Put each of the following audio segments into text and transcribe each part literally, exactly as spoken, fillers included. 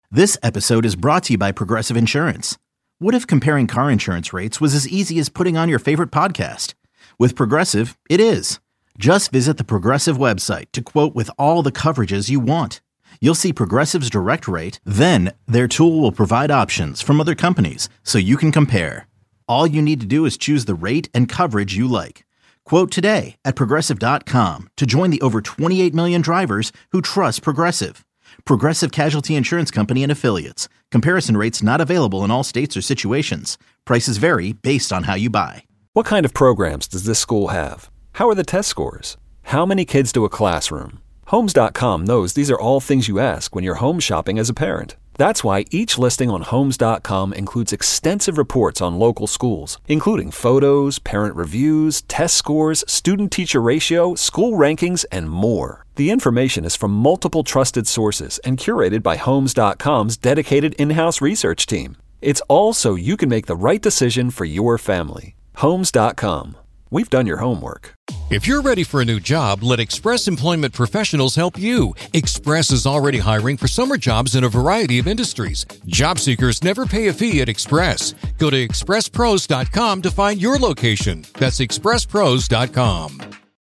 This episode is brought to you by Progressive Insurance. What if comparing car insurance rates was as easy as putting on your favorite podcast? With Progressive, it is. Just visit the Progressive website to quote with all the coverages you want. You'll see Progressive's direct rate, then their tool will provide options from other companies so you can compare. All you need to do is choose the rate and coverage you like. Quote today at progressive dot com to join the over twenty-eight million drivers who trust Progressive. Progressive Casualty Insurance Company and Affiliates. Comparison rates not available in all states or situations. Prices vary based on how you buy. What kind of programs does this school have? How are the test scores? How many kids do a classroom? Homes dot com knows these are all things you ask when you're home shopping as a parent. That's why each listing on Homes dot com includes extensive reports on local schools, including photos, parent reviews, test scores, student-teacher ratio, school rankings, and more. The information is from multiple trusted sources and curated by Homes dot com's dedicated in-house research team. It's all so you can make the right decision for your family. Homes dot com. We've done your homework. If you're ready for a new job, let Express Employment Professionals help you. Express is already hiring for summer jobs in a variety of industries. Job seekers never pay a fee at Express. Go to express pros dot com to find your location. That's express pros dot com.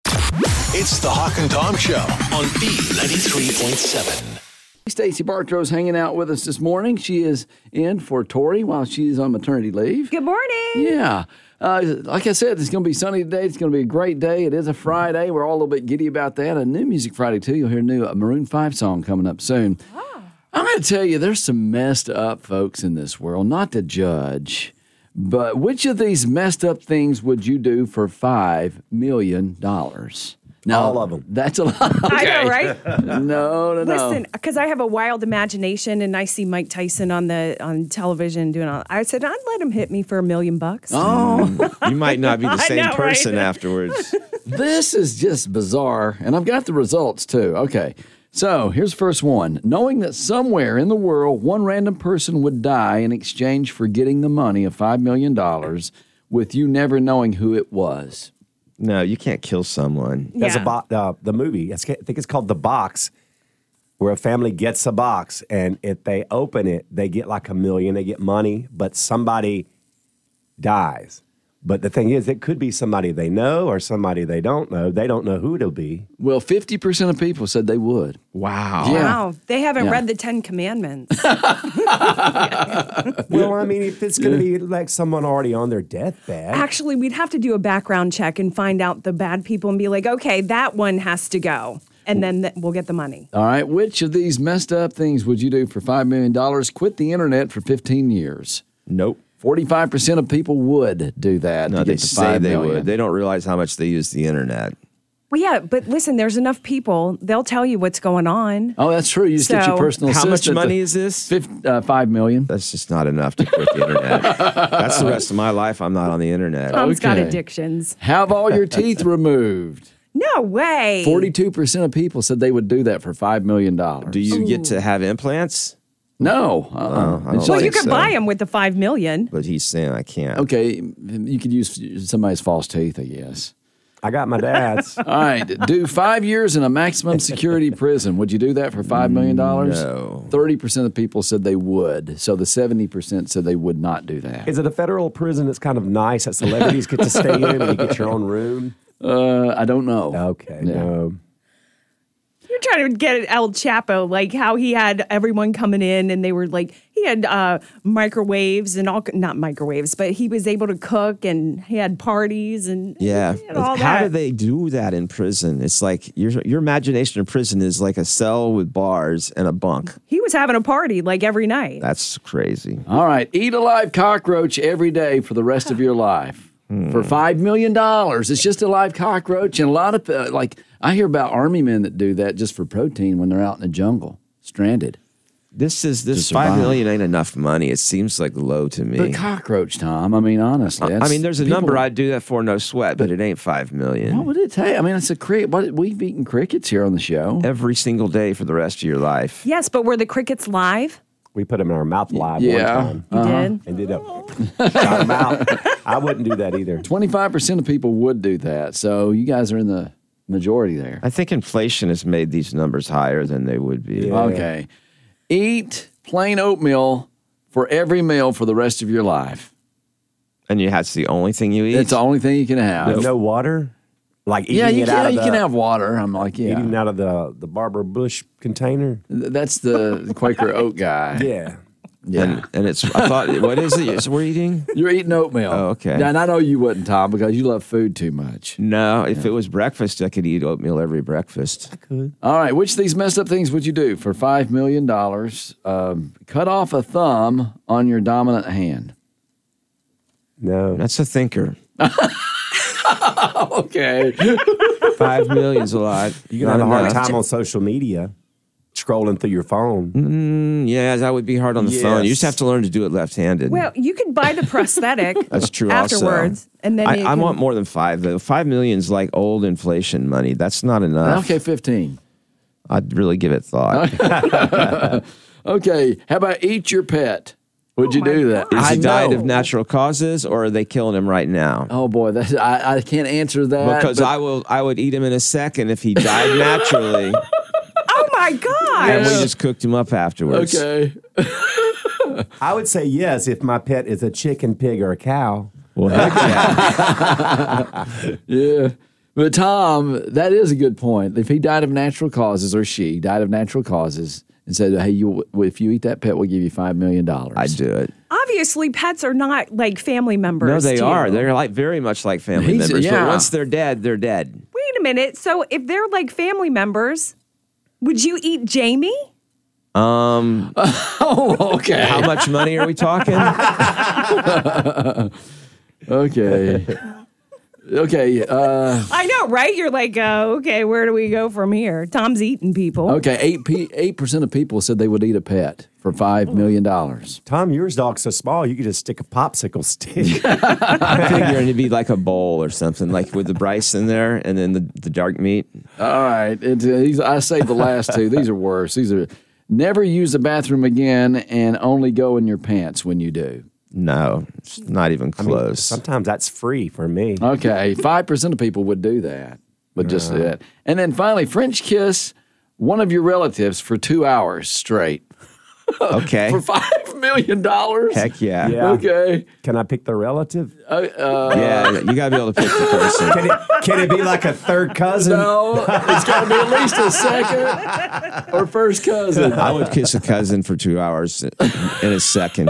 It's the Hawk and Tom Show on B ninety-three point seven. Stacey Bartrow's hanging out with us this morning. She is in for Tori while she's on maternity leave. Good morning. Yeah. Uh, like I said, it's going to be sunny today. It's going to be a great day. It is a Friday. We're all a little bit giddy about that. A new Music Friday, too. You'll hear a new uh, Maroon five song coming up soon. Oh. I'm going to tell you, there's some messed up folks in this world. Not to judge, but which of these messed up things would you do for five million dollars? No, all of them. That's a lot. Okay. I know, right? no, no, no. Listen, because I have a wild imagination, and I see Mike Tyson on the on television doing all. I said I'd let him hit me for a million bucks. Oh, you might not be the same know, person right? afterwards. This is just bizarre, and I've got the results too. Okay, so here's the first one: knowing that somewhere in the world one random person would die in exchange for getting the money of five million dollars, with you never knowing who it was. No, you can't kill someone. Yeah. There's a bo- uh, the movie, I think it's called The Box, where a family gets a box, and if they open it, they get like a million, they get money, but somebody dies. But the thing is, it could be somebody they know or somebody they don't know. They don't know who it'll be. Well, fifty percent of people said they would. Wow. Yeah. Wow, they haven't Yeah. read the Ten Commandments. Well, I mean, if it's going to be like someone already on their deathbed. Actually, we'd have to do a background check and find out the bad people and be like, okay, that one has to go, and then th- we'll get the money. All right, which of these messed up things would you do for five million dollars? Quit the internet for fifteen years. Nope. forty-five percent of people would do that. No, to they get the say five they million. would. They don't realize how much they use the internet. Well, yeah, but listen, there's enough people. They'll tell you what's going on. Oh, that's true. You just get your So- personal How much assistant. money is this? Fif- uh, five million. That's just not enough to quit the internet. That's the rest of my life. I'm not on the internet. Tom's got Okay. addictions. Have all your teeth removed. No way. Forty-two percent of people said they would do that for five million dollars. Do you get to have implants? No. Uh-uh. Oh, I don't It's Well, like- you think could so. buy them with the five million. But he's saying I can't. okay, you could use somebody's false teeth, I guess. I got my dad's. All right, do five years in a maximum security prison. Would you do that for five million dollars? No. Thirty percent of people said they would. So the seventy percent said they would not do that. Is it a federal prison that's kind of nice that celebrities get to stay in and you get your own room? Uh, I don't know. Okay, Yeah. no. You're trying to get at El Chapo, like how he had everyone coming in and they were like, he had uh, microwaves and all, not microwaves, but he was able to cook and he had parties and, Yeah. and all How that. do they do that in prison? It's like your your imagination in prison is like a cell with bars and a bunk. He was having a party like every night. That's crazy. All right, eat a live cockroach every day for the rest of your life. For five million dollars. It's just a live cockroach. And a lot of, uh, like, I hear about army men that do that just for protein when they're out in the jungle, stranded. This is this To five survive. million ain't enough money. It seems like low to me. But cockroach, Tom, I mean, honestly. I that's- mean, there's a people- number I'd do that for, no sweat, but it ain't five million. What would it take? I mean, it's a cricket. What, we've eaten crickets here on the show. Every single day for the rest of your life. Yes, but were the crickets live? We put them in our mouth live Yeah. one time. You Uh-huh. did? And did a shot 'em out. I wouldn't do that either. twenty-five percent of people would do that. So you guys are in the majority there. I think inflation has made these numbers higher than they would be. Yeah. Okay. Eat plain oatmeal for every meal for the rest of your life. And you that's the only thing you eat? It's the only thing you can have. No, no water? Like eating yeah, you it can, out of you the, can have water. I'm like, yeah. eating out of the, the Barbara Bush container? Th- That's the Quaker oat guy. Yeah. Yeah. And, and it's, I thought, what is it it's, we're eating? You're eating oatmeal. Oh, okay. And I know you wouldn't, Tom, because you love food too much. No, if it was breakfast, I could eat oatmeal every breakfast. I could. All right. Which of these messed up things would you do for five million dollars? Um, cut off a thumb on your dominant hand. No. That's a thinker. Okay. Five million's a lot. You're going to have a hard Not enough. time on social media scrolling through your phone. Mm, yeah, that would be hard on the phone. You just Yes. have to learn to do it left-handed. Well, you could buy the prosthetic That's true afterwards. also. And then I, you I can- want more than five, though. Five million's like old inflation money. That's not enough. Okay, fifteen. I'd really give it thought. Okay. How about eat your pet? Would you Oh my do that? Is I he died know. of natural causes, or are they killing him right now? Oh boy, that's, I, I can't answer that Because but- I will, I would eat him in a second if he died naturally, Oh my gosh. and we just cooked him up afterwards. Okay. I would say yes if my pet is a chicken, pig, or a cow. Well, heck yeah. Yeah. But Tom, that is a good point. If he died of natural causes, or she died of natural causes, and said, "Hey, you, if you eat that pet, we'll give you five million dollars." I'd do it. Obviously, pets are not like family members. No, they to are. you. They're like very much like family He's- members. yeah. But once they're dead, they're dead. Wait a minute. So if they're like family members, would you eat Jamie? Um, Oh, okay. how much money are we talking? Okay. Okay. Uh, I know, right? You're like, uh, okay, where do we go from here? Tom's eating people. okay. Eight p- eight percent of people said they would eat a pet for five million dollars. Tom, yours dog's so small you could just stick a popsicle stick. I'm figuring it'd be like a bowl or something, like with the Bryce in there and then the, the dark meat. All right. It's, uh, these, I saved the last two. These are worse. These are never use the bathroom again and only go in your pants when you do. No, it's not even I mean, close. sometimes that's free for me. Okay, five percent of people would do that, would just do that. And then finally, French kiss one of your relatives for two hours straight Okay. for five million dollars. Heck yeah. Yeah. Okay. Can I pick the relative? Uh, uh, Yeah, you got to be able to pick the person. Can it, can it be like a third cousin? no, it's got to be at least a second or first cousin. I would kiss a cousin for two hours in a second.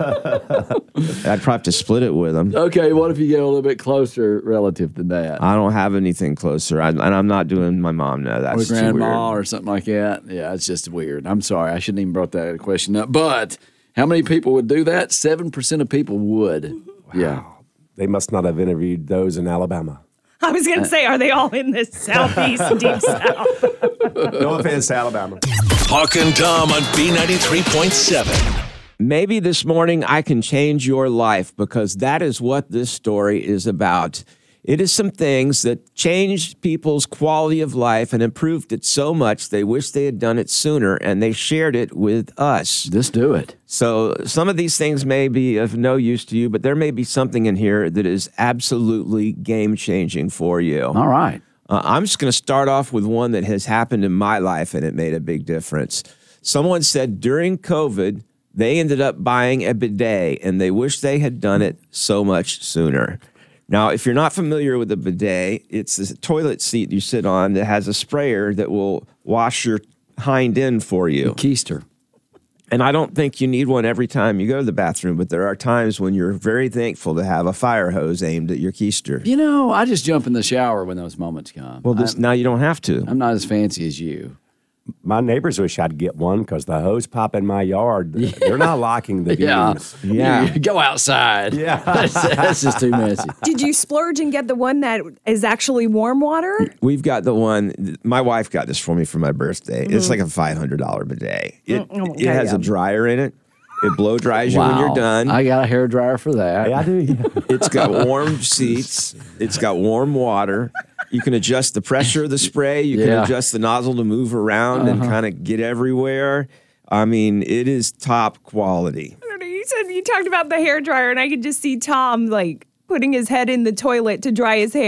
I'd probably have to split it with them. Okay, what if you get a little bit closer relative than that? I don't have anything closer, I, and I'm not doing my mom. No, Or that's too grandma weird. or something like that. Yeah, it's just weird. I'm sorry. I shouldn't even brought that question up. But how many people would do that? seven percent of people would. Yeah. They must not have interviewed those in Alabama. I was going to say, are they all in the southeast, deep south? No offense to Alabama. Hawk and Tom on B ninety-three point seven. Maybe this morning I can change your life, because that is what this story is about. It is some things that changed people's quality of life and improved it so much they wish they had done it sooner, and they shared it with us. Just do it. So some of these things may be of no use to you, but there may be something in here that is absolutely game-changing for you. All right. Uh, I'm just going to start off with one that has happened in my life, and it made a big difference. Someone said during COVID, they ended up buying a bidet, and they wish they had done it so much sooner. Now, if you're not familiar with a bidet, it's a toilet seat you sit on that has a sprayer that will wash your hind end for you. Keister. And I don't think you need one every time you go to the bathroom, but there are times when you're very thankful to have a fire hose aimed at your keister. You know, I just jump in the shower when those moments come. Well, this, I'm, now you don't have to. I'm not as fancy as you. My neighbors wish I'd get one because the hose pop in my yard, they're not locking the Yeah. views. Yeah. You go outside. Yeah. that's, that's just too messy. Did you splurge and get the one that is actually warm water? We've got the one, my wife got this for me for my birthday. It's like a five hundred dollars bidet. It, Mm, it has yeah. a dryer in it. It blow dries you when Wow. you're done. I got a hair dryer for that. Yeah, I do. Yeah. It's got warm seats. It's got warm water. You can adjust the pressure of the spray. You Yeah. can adjust the nozzle to move around and kind of get everywhere. I mean, it is top quality. I don't know, you said you talked about the hair dryer, and I could just see Tom like putting his head in the toilet to dry his hair.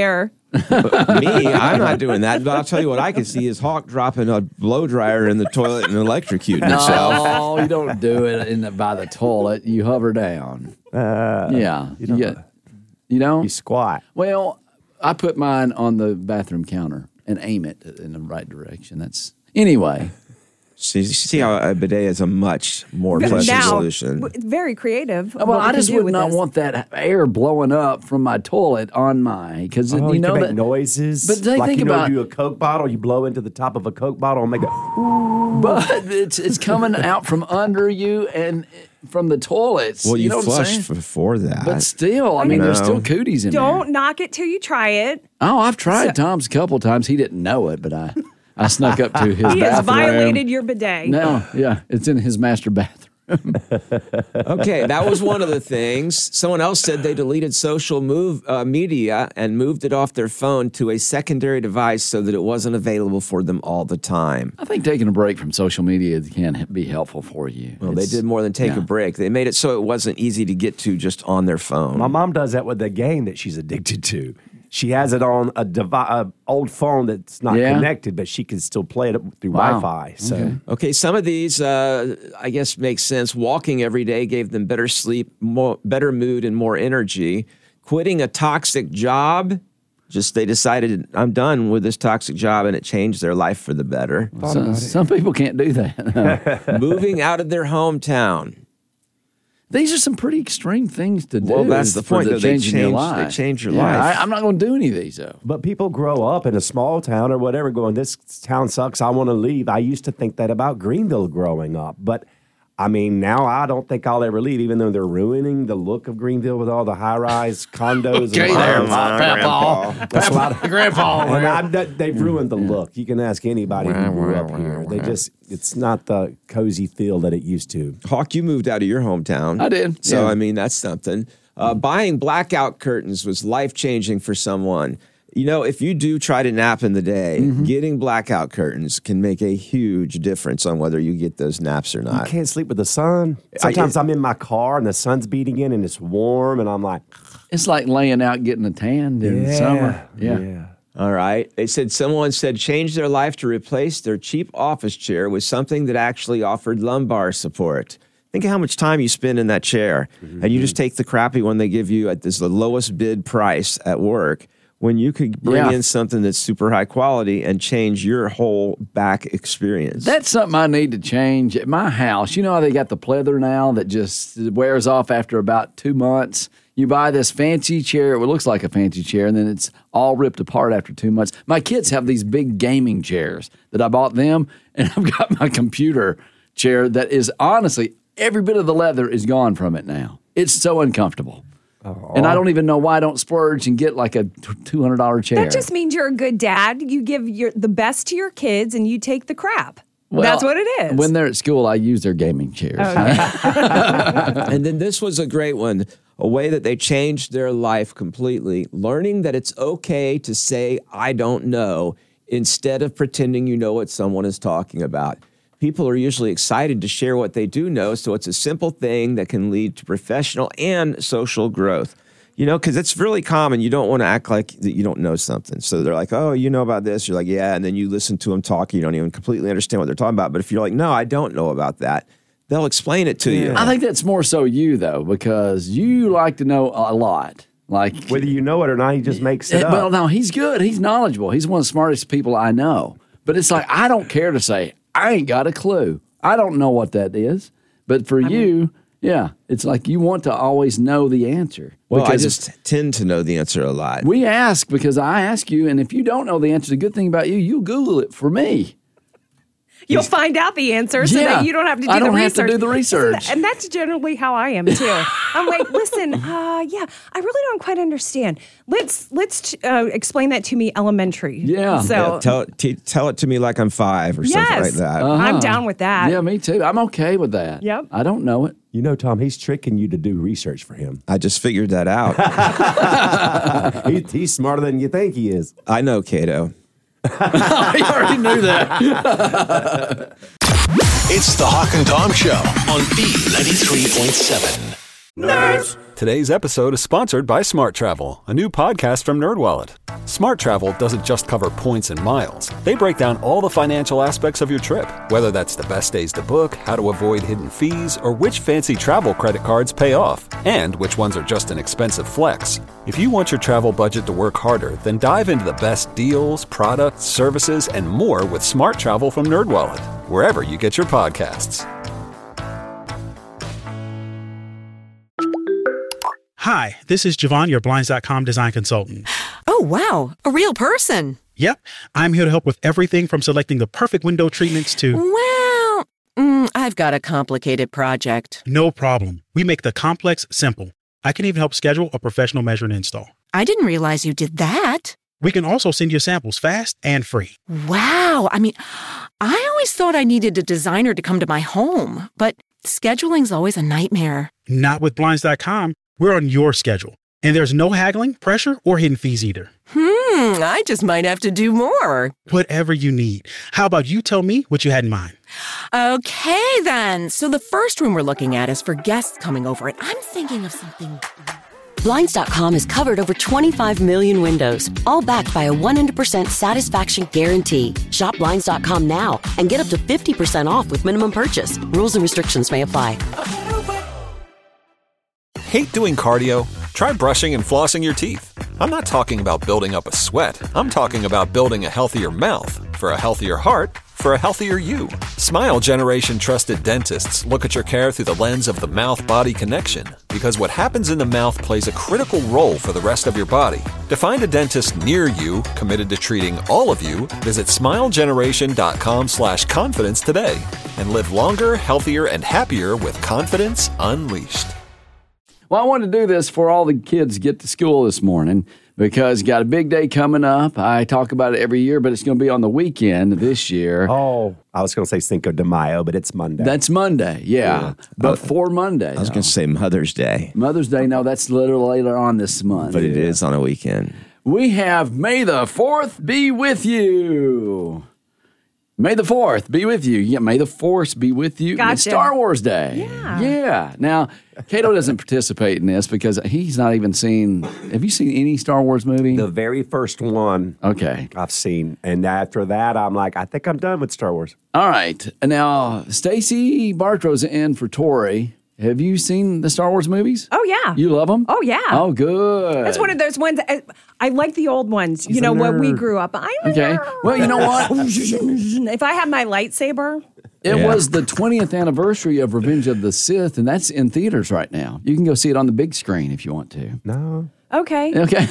Me, I'm not doing that. But I'll tell you what I can see is Hawk dropping a blow dryer in the toilet and electrocuting himself. No, you don't do it in the, by the toilet. You hover down. Uh, Yeah. You don't, You, get- you know? you squat. Well, I put mine on the bathroom counter and aim it in the right direction. That's anyway. See, see how a bidet is a much more pleasant now, solution. w- very creative. Well, what we I can just do would with not this. want that air blowing up from my toilet on my because Oh, you you know can make that noises. But they like think you know, about- you do a Coke bottle, you blow into the top of a Coke bottle and make a. But it's it's coming out from under you and from the toilets. Well, you, you know what I'm flushed saying? before that. But still, I mean, there's know. still cooties in there. Don't knock it till you try it. Oh, I've tried Tom's a couple times. He didn't know it, but I, I snuck up to his He bathroom. has violated your bidet. No, yeah, it's in his master bathroom. Okay, that was one of the things. Someone else said they deleted social move uh, media and moved it off their phone to a secondary device so that it wasn't available for them all the time. I think taking a break from social media can be helpful for you. Well, they It's- did more than take yeah. a break. They made it so it wasn't easy to get to just on their phone. My mom does that with the game that she's addicted to. She has it on a, devi- a old phone that's not Yeah. connected, but she can still play it through Wow. Wi-Fi. So Okay. Okay, some of these, uh, I guess, make sense. Walking every day gave them better sleep, more, better mood, and more energy. Quitting a toxic job, just they decided, I'm done with this toxic job, and it changed their life for the better. Some, some people can't do that. Moving out of their hometown. These are some pretty extreme things to do. Well, that's the for point, though. They changing your change- life. they change your Yeah, life. I, I'm not going to do any of these though. But people grow up in a small town or whatever going, this town sucks, I want to leave. I used to think that about Greenville growing up. But I mean, now I don't think I'll ever leave, even though they're ruining the look of Greenville with all the high-rise condos. Okay, and there, homes. Grandpa. That's a lot of Grandpa. And I'm, that- they've ruined the look. You can ask anybody who grew up here. They just, it's not the cozy feel that it used to. Hawk, you moved out of your hometown. I did, So, yeah. I mean, that's something. Uh, buying blackout curtains was life-changing for someone. You know, if you do try to nap in the day, Mm-hmm. getting blackout curtains can make a huge difference on whether you get those naps or I not. can't sleep with the sun. Sometimes I, am in my car and the sun's beating in and it's warm and I'm like, It's like laying out getting a tan during the summer. Yeah. All right. They said someone said change their life to replace their cheap office chair with something that actually offered lumbar support. Think of how much time you spend in that chair, Mm-hmm. and you just take the crappy one they give you at this the lowest bid price at work, when you could bring Yeah. in something that's super high quality and change your whole back experience. That's something I need to change at my house. You know how they got the pleather now that just wears off after about two months? You buy this fancy chair, it looks like a fancy chair, and then it's all ripped apart after two months. My kids have these big gaming chairs that I bought them, and I've got my computer chair that is honestly, every bit of the leather is gone from it now. It's so uncomfortable. And I don't even know why I don't splurge and get like a two hundred dollars chair. That just means you're a good dad. You give your the best to your kids and you take the crap. Well, That's what it is. When they're at school, I use their gaming chairs. And then this was a great one, a way that they changed their life completely, learning that it's okay to say, I don't know, instead of pretending you know what someone is talking about. People are usually excited to share what they do know, so it's a simple thing that can lead to professional and social growth. You know, because it's really common. You don't want to act like that you don't know something. So they're like, oh, you know about this? You're like, yeah. And then you listen to them talk. You don't even completely understand what they're talking about. But if you're like, no, I don't know about that, they'll explain it to you. I think that's more so you, though, because you like to know a lot. Like, whether you know it or not, he just makes it Eh, up. well, no, he's good. He's knowledgeable. He's one of the smartest people I know. But it's like, I don't care to say, I ain't got a clue. I don't know what that is. But for you, yeah, it's like you want to always know the answer. Well, I Because just tend to know the answer a lot. we ask because I ask you, and if you don't know the answer, the good thing about you, you Google it for me. You'll find out the answer so Yeah. that you don't have to do I the don't have research. to do the Isn't that- research. And that's generally how I am too. I'm like, listen, uh, yeah, I really don't quite understand. Let's let's uh, explain that to me elementary. Yeah. So Yeah, tell, t- tell it to me like I'm five or something yes, like that. I'm down with that. Yeah, me too. I'm okay with that. Yep. I don't know it. You know, Tom, he's tricking you to do research for him. I just figured that out. he, he's smarter than you think he is. I know, Cato. I already knew that. It's the Hawk and Tom Show on B ninety-three point seven. Nerds, Today's episode is sponsored by Smart Travel, a new podcast from NerdWallet. Smart Travel doesn't just cover points and miles. They break down all the financial aspects of your trip, whether that's the best days to book, how to avoid hidden fees, or which fancy travel credit cards pay off, and which ones are just an expensive flex. If you want your travel budget to work harder, then dive into the best deals, products, services, and more with Smart Travel from NerdWallet, wherever you get your podcasts. Hi, this is Javon, your Blinds dot com design consultant. Oh, wow. A real person. Yep. I'm here to help with everything from selecting the perfect window treatments to... Well, mm, I've got a complicated project. No problem. We make the complex simple. I can even help schedule a professional measure and install. I didn't realize you did that. We can also send you samples fast and free. Wow. I mean, I always thought I needed a designer to come to my home, but scheduling's always a nightmare. Not with Blinds dot com. We're on your schedule. And there's no haggling, pressure, or hidden fees either. Hmm, I just might have to do more. Whatever you need. How about you tell me what you had in mind? Okay, then. So the first room we're looking at is for guests coming over, and I'm thinking of something... Blinds dot com has covered over twenty-five million windows, all backed by a one hundred percent satisfaction guarantee. Shop Blinds dot com now and get up to fifty percent off with minimum purchase. Rules and restrictions may apply. Hate doing cardio? Try brushing and flossing your teeth. I'm not talking about building up a sweat. I'm talking about building a healthier mouth. For a healthier heart, for a healthier you. Smile Generation trusted dentists look at your care through the lens of the mouth-body connection, because what happens in the mouth plays a critical role for the rest of your body. To find a dentist near you committed to treating all of you, visit smilegeneration.com slash confidence today and live longer, healthier, and happier with confidence unleashed. Well, I wanted to do this before all the kids get to school this morning because got a big day coming up. I talk about it every year, but it's going to be on the weekend this year. Oh, I was going to say Cinco de Mayo, but it's Monday. That's Monday, yeah. yeah. Before Monday. I was going to say Mother's Day. Mother's Day, no, that's a little later on this month. But it yeah. is on a weekend. We have May the fourth be with you. May the fourth be with you. Yeah, May the Force be with you. Gotcha. It's Star Wars Day. Yeah. Yeah. Now, Cato doesn't participate in this because he's not even seen. Have you seen any Star Wars movie? The very first one. Okay. I've seen. And after that, I'm like, I think I'm done with Star Wars. All right. Now, Stacey Bartrow's in for Tori. Have you seen the Star Wars movies? Oh, yeah. You love them? Oh, yeah. Oh, good. That's one of those ones. I, I like the old ones. He's you know, a what we nerd. grew up. I'm a Okay. nerd. Well, you know what? If I had my lightsaber. It Yeah. was the twentieth anniversary of Revenge of the Sith, and that's in theaters right now. You can go see it on the big screen if you want to. No. Okay. Okay.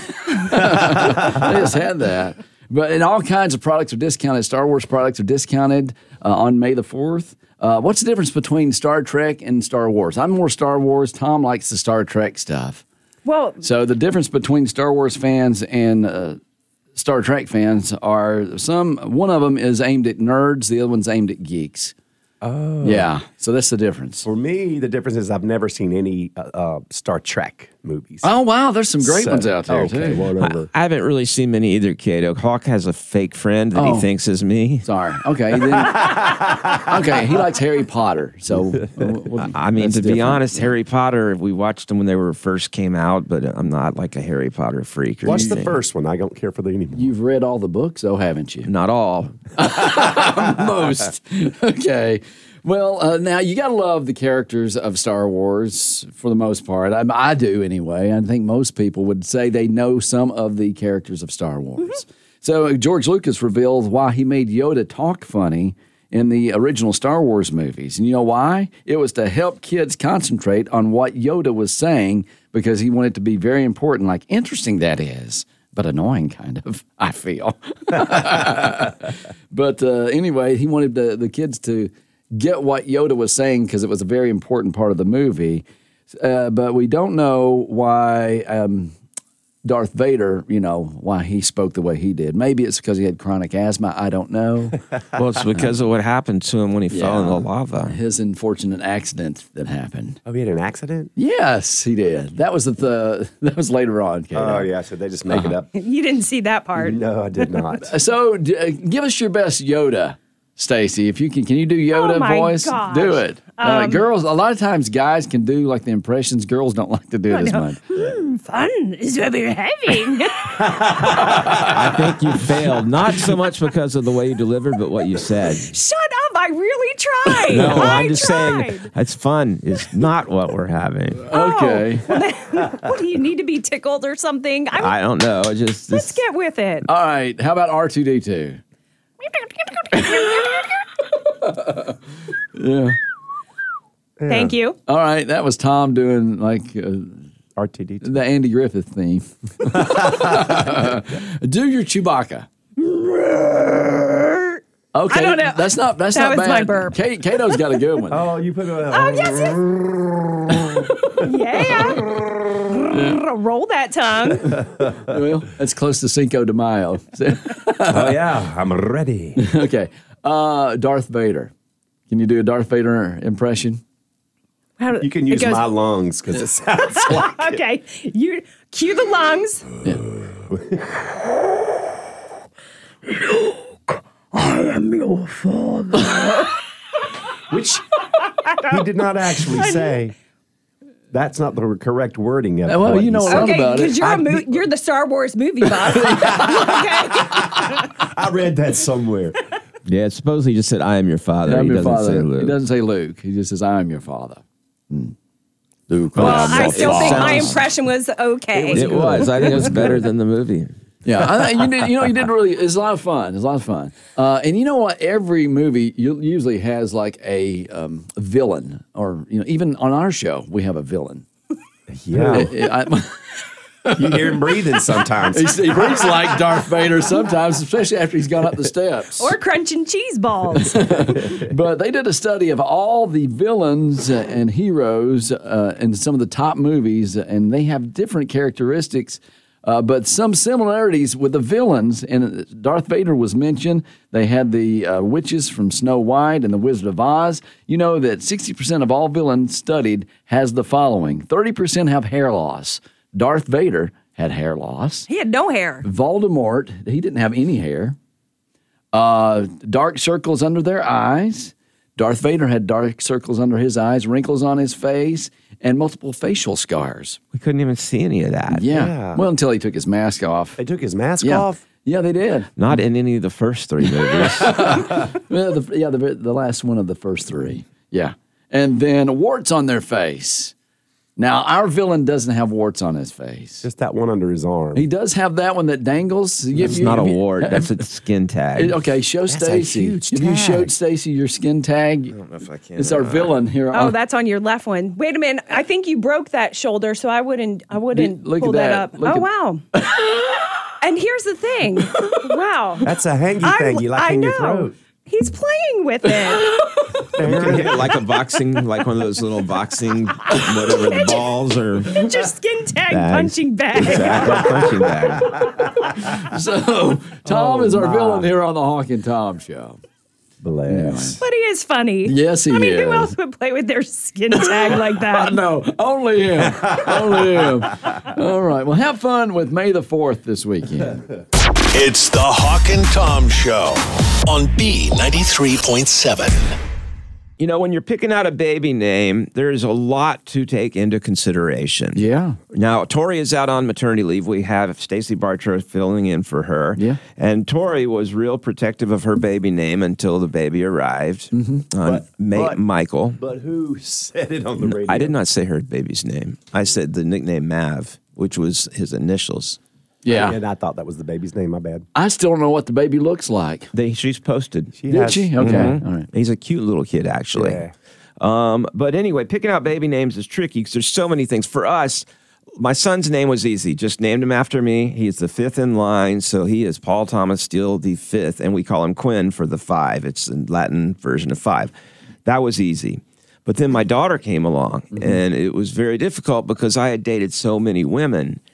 I just had that. But and all kinds of products are discounted. Star Wars products are discounted uh, on May the fourth. Uh, what's the difference between Star Trek and Star Wars? I'm more Star Wars. Tom likes the Star Trek stuff. Well, So the difference between Star Wars fans and uh, Star Trek fans are some. One of them is aimed at nerds. The other one's aimed at geeks. Oh. Yeah. So that's the difference. For me, the difference is I've never seen any uh, uh, Star Trek movies. Oh, wow. There's some great So- ones out there, okay, too. whatever. I, I haven't really seen many either, Cato. Hawk has a fake friend that Oh. he thinks is me. Sorry. Okay. Then, okay. He likes Harry Potter. So, uh, well, I mean, that's to be different. honest, Harry Potter, we watched them when they were first came out, but I'm not like a Harry Potter freak. Or What's the anything. first one? I don't care for the anymore. You've read all the books, though, haven't you? Not all. Most. Okay. Well, uh, now you got to love the characters of Star Wars for the most part. I, I do anyway. I think most people would say they know some of the characters of Star Wars. Mm-hmm. So uh, George Lucas revealed why he made Yoda talk funny in the original Star Wars movies. And you know why? It was to help kids concentrate on what Yoda was saying because he wanted it to be very important, like interesting that is. But annoying, kind of, I feel. But uh, anyway, he wanted the, the kids to get what Yoda was saying because it was a very important part of the movie. Uh, but we don't know why um, Darth Vader, you know, why he spoke the way he did. Maybe it's because he had chronic asthma. I don't know. Well, it's because of what happened to him when he fell in the lava. His unfortunate accident that happened. Oh, he had an accident? Yes, he did. That was the, the that was later on. Cato. Oh, yeah. So they just make it up. You didn't see that part. No, I did not. So, d- uh, give us your best Yoda. Stacy, if you can, can you do Yoda Oh, my voice? gosh. Do it. Uh, Um, girls, a lot of times guys can do like the impressions. Girls don't like to do it as much. Hmm, fun is what we're having. I think you failed, not so much because of the way you delivered, but what you said. Shut up! I really tried. No, I I'm just tried. saying it's fun. It's not what we're having. Okay. What do you need to be tickled or something? I'm, I don't know. It just let's get with it. All right. How about R two D two? Yeah. Thank you. All right. That was Tom doing like uh, R T D two. the Andy Griffith theme. Do your Chewbacca. Okay. I don't know. That's not. That's That not was bad. my burp. Kate, Kato's got a good one. Oh, you put it. Oh, yes, yes. Yeah. Roll that tongue. Well, that's close to Cinco de Mayo. Oh yeah, I'm ready. Okay. Uh, Darth Vader. Can you do a Darth Vader impression? How do- You can it use goes- my lungs because it sounds like Okay. You cue the lungs. I am your father. Which he did not actually say. That's not the correct wording of it. Well, you know what I'm Okay, about it. because you're I- a mo- you're the Star Wars movie buff. Okay. I read that somewhere. Yeah, suppose he just said, I am your father. I'm he your doesn't father. say Luke. He doesn't say Luke. He just says, I am your father. Hmm. Luke. Well, I am I your still think father. my impression was okay. It was. I think it was better than the movie. Yeah, I think you did. You know, you did really. It's a lot of fun. It's a lot of fun. Uh, and you know what? Every movie you- usually has like a um, villain, or you know, even on our show we have a villain. Yeah. I- I- You hear him breathing sometimes. he, he breathes like Darth Vader sometimes, especially after he's gone up the steps. Or crunching cheese balls. But they did a study of all the villains uh, and heroes uh, in some of the top movies, and they have different characteristics, uh, but some similarities with the villains. And Darth Vader was mentioned. They had the uh, witches from Snow White and the Wizard of Oz. You know that sixty percent of all villains studied has the following. thirty percent have hair loss. Darth Vader had hair loss. He had no hair. Voldemort, he didn't have any hair. Uh, dark circles under their eyes. Darth Vader had dark circles under his eyes, wrinkles on his face, and multiple facial scars. We couldn't even see any of that. Yeah. Yeah. Well, until he took his mask off. They took his mask Yeah. off. Yeah, they did. Not in any of the first three movies. Well, the, yeah, the, the last one of the first three. Yeah. And then warts on their face. Now, our villain doesn't have warts on his face. Just that one under his arm. He does have that one that dangles. It's not a wart. That's a skin tag. Okay, show That's a Stacy. huge Have you tag. showed Stacy your skin tag? I don't know if I can. It's our villain here. Oh, that's on your left one. Wait a minute. I think you broke that shoulder, so I wouldn't. I wouldn't Look at pull that, that. up. Look oh at- wow. And here's the thing. Wow. That's a hangy I- thing you like I in your know. throat. He's playing with it. You can hit it like a boxing, like one of those little boxing, whatever, the balls or It's your skin tag Bags. punching bag. exactly punching bag. So Tom Oh, is our my. villain here on the Hawk and Tom Show. Bless. But he is funny. Yes, he I mean, is. who else would play with their skin tag like that? No, only him. Only him. All right. Well, have fun with May the fourth this weekend. It's the Hawk and Tom Show on B ninety-three point seven. You know, when you're picking out a baby name, there's a lot to take into consideration. Yeah. Now, Tori is out on maternity leave. We have Stacy Bartrow filling in for her. Yeah. And Tori was real protective of her baby name until the baby arrived. Mm-hmm. On But- Ma- but- Michael. But who said it on the radio? I did not say her baby's name. I said the nickname Mav, which was his initials. Yeah. And I thought that was the baby's name. My bad. I still don't know what the baby looks like. They, she's posted. She Did has- she? Okay. Mhm. All right. He's a cute little kid, actually. Yeah. Um, but anyway, picking out baby names is tricky because there's so many things. For us, my son's name was easy. Just named him after me. He's the fifth in line, so he is Paul Thomas Steele the fifth, and we call him Quinn for the five. It's a Latin version of five. That was easy. But then my daughter came along, Mm-hmm. and it was very difficult because I had dated so many women.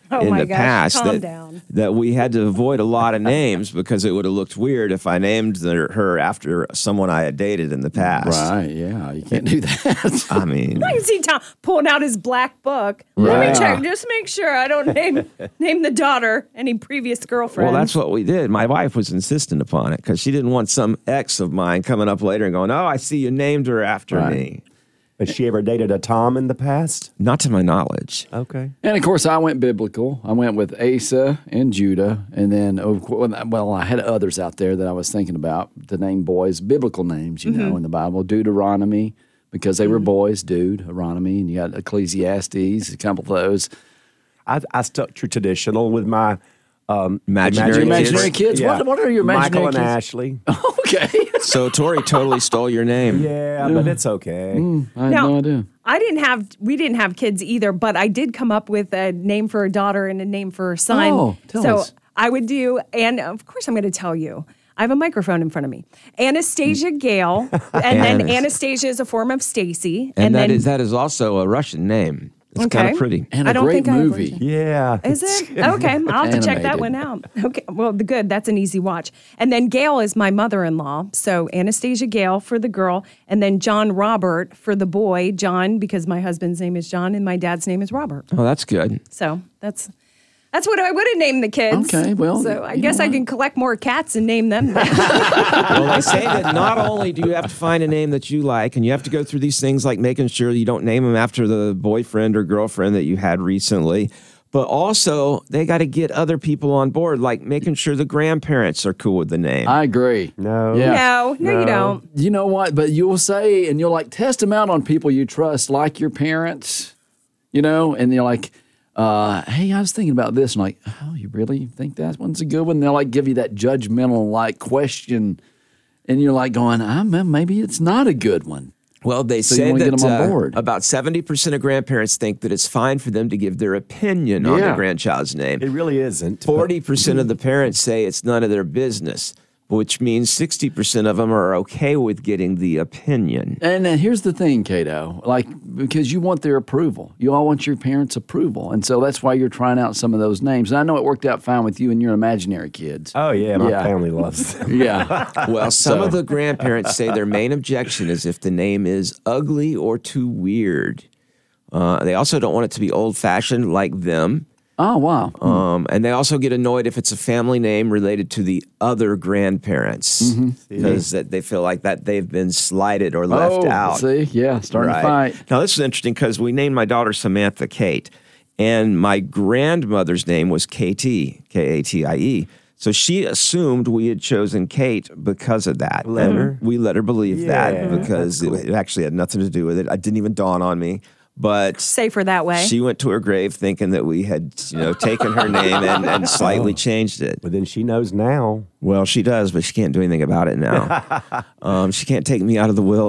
Oh in my the gosh, past calm that, down. that we had to avoid a lot of names because it would have looked weird if I named the, her after someone I had dated in the past. Right, yeah. You can't do that. I mean, I can see Tom pulling out his black book. Let Right. me check, just make sure I don't name name the daughter any previous girlfriend. well, that's what we did. My wife was insistent upon it because she didn't want some ex of mine coming up later and going, "Oh, I see you named her after Right. me." Has she ever dated a Tom in the past? Not to my knowledge. Okay. And of course, I went biblical. I went with Asa and Judah. And then, of course, well, I had others out there that I was thinking about to name boys, biblical names, you Mm-hmm. know, in the Bible. Deuteronomy, because they were boys, Deuteronomy. And you got Ecclesiastes, a couple of those. I, I stuck to traditional with my um, Imaginary Imaginary kids? Yeah. What- what are your imaginary Michael and kids? Ashley. Okay. So Tori totally stole your name. Yeah, but it's okay. I had Now- no idea. I didn't have, we didn't have kids either, but I did come up with a name for a daughter and a name for a son. Oh, tell so us. I would do, and of course I'm going to tell you. I have a microphone in front of me. Anastasia Gale, and then Anas- Anastasia is a form of Stacy, And, and, that then is that is also a Russian name. It's kind Okay. of pretty. And a I don't great think I have movie. Russian. Yeah. Is it? Okay, I'll have to check that Animated. one out. Okay, well, the good, that's an easy watch. And then Gail is my mother-in-law, so Anastasia Gale for the girl, and then John Robert for the boy, John, because my husband's name is John and my dad's name is Robert. Oh, that's good. So that's that's what I would have named the kids. Okay, well, so I you guess know I what? can collect more cats and name them. that. Well, they say that not only do you have to find a name that you like, and you have to go through these things like making sure you don't name them after the boyfriend or girlfriend that you had recently, but also they got to get other people on board, like making sure the grandparents are cool with the name. I agree. No. Yeah. no, no, you don't. You know what? But you'll say, and you'll like test them out on people you trust, like your parents, you know, and you're like, uh, hey, I was thinking about this. And like, oh, you really think that one's a good one? And they'll like give you that judgmental like question. And you're like going, ah, man, maybe it's not a good one. Well, they So you say wanna that get 'em on uh, board. about seventy percent of grandparents think that it's fine for them to give their opinion on Yeah. their grandchild's name. It really isn't. forty percent of the parents say it's none of their business, which means sixty percent of them are okay with getting the opinion. And uh, here's the thing, Cato, like, because you want their approval. You all want your parents' approval. And so that's why you're trying out some of those names. And I know it worked out fine with you and your imaginary kids. Oh, yeah. My Yeah. family loves them. Yeah. Well, some So- of the grandparents say their main objection is if the name is ugly or too weird. Uh, they also don't want it to be old-fashioned like them. Oh, wow. Um, and they also get annoyed if it's a family name related to the other grandparents because that they feel like that they've been slighted or left oh, out. See, yeah, starting to fight. Now, this is interesting because we named my daughter Samantha Kate, and my grandmother's name was K T, K A T I E. So she assumed we had chosen Kate because of that. Let And her? We let her believe Yeah, that because it, it actually had nothing to do with it. It didn't even dawn on me. But Safer that way. she went to her grave thinking that we had, you know, taken her name and, and slightly Oh. changed it. But then she knows now. Well, she does, but she can't do anything about it now. um, she can't take me out of the will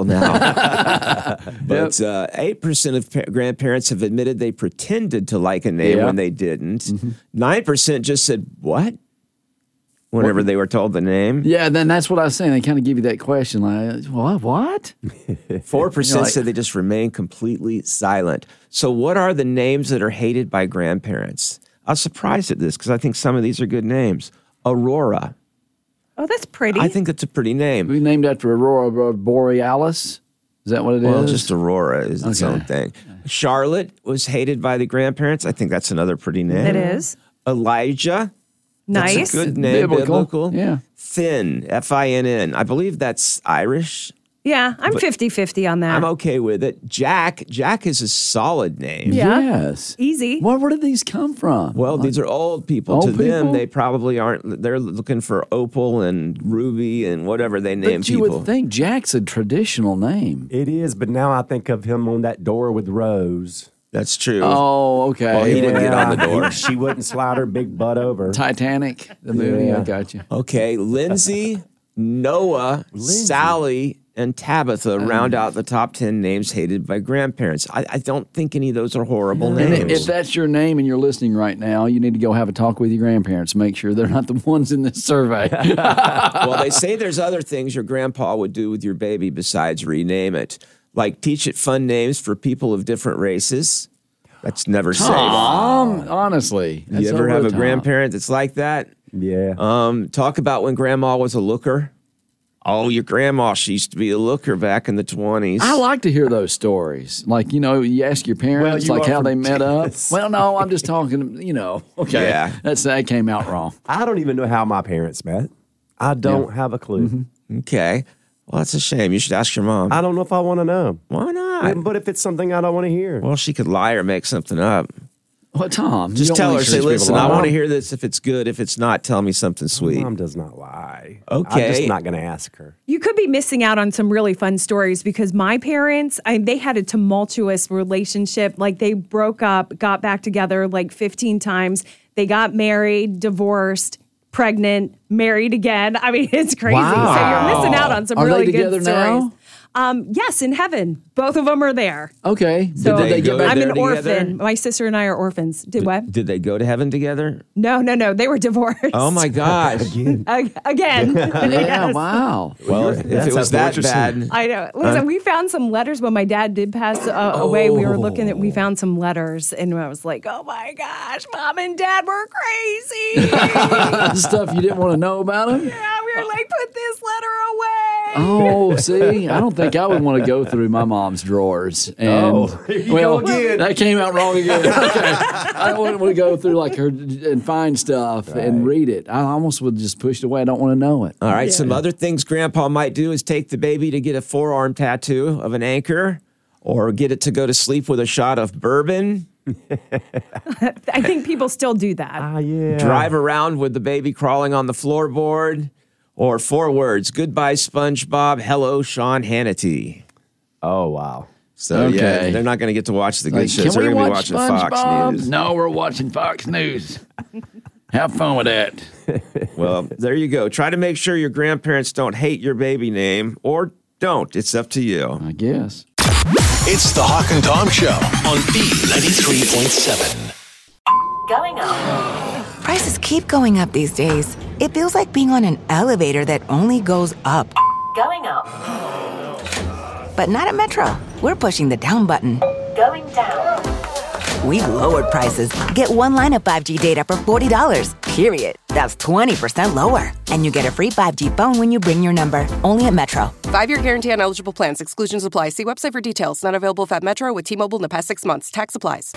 now. But uh, eight percent of pa- grandparents have admitted they pretended to like a name Yeah. when they didn't. nine percent just said, what? Whenever they were told the name. Yeah, then that's what I was saying. They kind of give you that question, like, what? What? four percent You're like- said they just remain completely silent. So, what are the names that are hated by grandparents? I was surprised at this because I think some of these are good names. Aurora. Oh, that's pretty. I think that's a pretty name. We named after Aurora Borealis. Is that what it is? Well, just Aurora is its Okay. own thing. Charlotte was hated by the grandparents. I think that's another pretty name. It is. Elijah. That's Nice. a good name. Biblical. Biblical. Yeah. Finn. F I N N. I believe that's Irish. Yeah, I'm fifty-fifty on that. I'm okay with it. Jack. Jack is a solid name. Yeah. Yes. Easy. Well, where did these come from? Well, these are old people. Old to them, people? they probably aren't. They're looking for Opal and Ruby and whatever they name But you people. would think Jack's a traditional name. It is, but now I think of him on that door with Rose. That's true. Oh, okay. Well, he didn't get on the door. She wouldn't slide her big butt over. Titanic, the movie. Yeah. I got you. Okay, Lindsay, Noah, Sally, and Tabitha round out the top ten names hated by grandparents. I, I don't think any of those are horrible And names. if that's your name and you're listening right now, you need to go have a talk with your grandparents. Make sure they're not the ones in this survey. Well, they say there's other things your grandpa would do with your baby besides rename it, like teach it fun names for people of different races. That's never safe. Tom, honestly. You that's ever over have the a top. grandparent that's like that? Yeah. Um, talk about when grandma was a looker. Oh, your grandma, she used to be a looker back in the twenties. I like to hear those stories. Like, you know, you ask your parents, Well, you like, are how they from met up. Texas. Well, no, I'm just talking, you know. Okay. Yeah. That's, that came out wrong. I don't even know how my parents met. I don't Yeah. have a clue. Mm-hmm. Okay. Well, that's a shame. You should ask your mom. I don't know if I want to know. Why not? But if it's something I don't want to hear. Well, she could lie or make something up. What, Tom? Just You don't tell make her, sure say, these people listen, lie. I want to hear this if it's good. If it's not, tell me something sweet. Mom does not lie. Okay. I'm just not going to ask her. You could be missing out on some really fun stories because my parents, I, they had a tumultuous relationship. Like they broke up, got back together like fifteen times. They got married, divorced, pregnant, married again. I mean, it's crazy. Wow. So you're missing out on some Are really they good together stories. now? Um, yes, in heaven. Both of them are there. Okay. So Did they get go back? I'm there an together? orphan. My sister and I are orphans. Did what? Did they go to heaven together? No, no, no. They were divorced. Oh, my gosh. Ag- Again. Yeah, Yes. wow. Well, if That it was sounds that interesting. bad. I know. Listen, we found some letters when my dad did pass uh, away. We were looking at, we found some letters, and I was like, "Oh my gosh, mom and dad were crazy." Stuff you didn't want to know about him? Yeah, we were like, "Put this letter away." Oh, see, I don't think I would want to go through my mom's drawers. And, Oh, here you well, go again. that came out wrong again. Okay. I don't want to go through like her and find stuff and read it. I almost would just push it away. I don't want to know it. All right, some other things Grandpa might do is take the baby to get a forearm tattoo of an anchor or get it to go to sleep with a shot of bourbon, I think people still do that. Ah, yeah. drive around with the baby crawling on the floorboard, or four words, goodbye SpongeBob, hello Sean Hannity. Oh, wow. So, Okay. yeah, they're not going to get to watch the good Like, shows. can They're we going to be watch watching Fox SpongeBob? News. No, we're watching Fox News. Have fun with that. Well, there you go. Try to make sure your grandparents don't hate your baby name, or don't. It's up to you. I guess. It's the Hawk and Tom Show on B ninety-three point seven. Going up. Prices keep going up these days. It feels like being on an elevator that only goes up. Going up. But not at Metro. We're pushing the down button. Going down. We've lowered prices. Get one line of five G data for forty dollars. Period. That's twenty percent lower. And you get a free five G phone when you bring your number. Only at Metro. Five-year guarantee on eligible plans. Exclusions apply. See website for details. Not available if at Metro with T-Mobile in the past six months. Tax applies.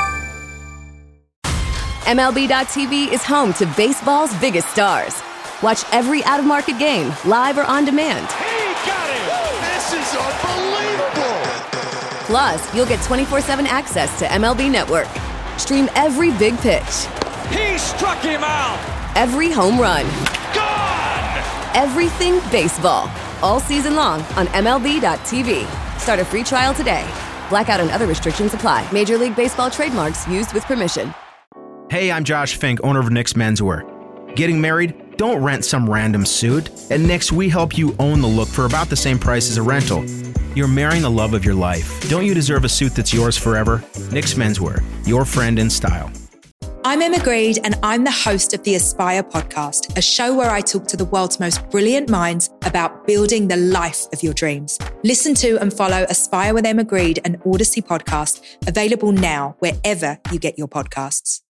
M L B dot T V is home to baseball's biggest stars. Watch every out-of-market game, live or on demand. He got it! This is unbelievable! Plus, you'll get twenty-four seven access to M L B Network. Stream every big pitch, He struck him out! every home run, Gone! everything baseball, all season long on M L B dot T V. Start a free trial today. Blackout and other restrictions apply. Major League Baseball trademarks used with permission. Hey, I'm Josh Fink, owner of Nick's Menswear. Getting married? Don't rent some random suit. At Nick's, we help you own the look for about the same price as a rental. You're marrying the love of your life. Don't you deserve a suit that's yours forever? Nick's Menswear, your friend in style. I'm Emma Greed, and I'm the host of the Aspire podcast, a show where I talk to the world's most brilliant minds about building the life of your dreams. Listen to and follow Aspire with Emma Greed, an Odyssey podcast, available now wherever you get your podcasts.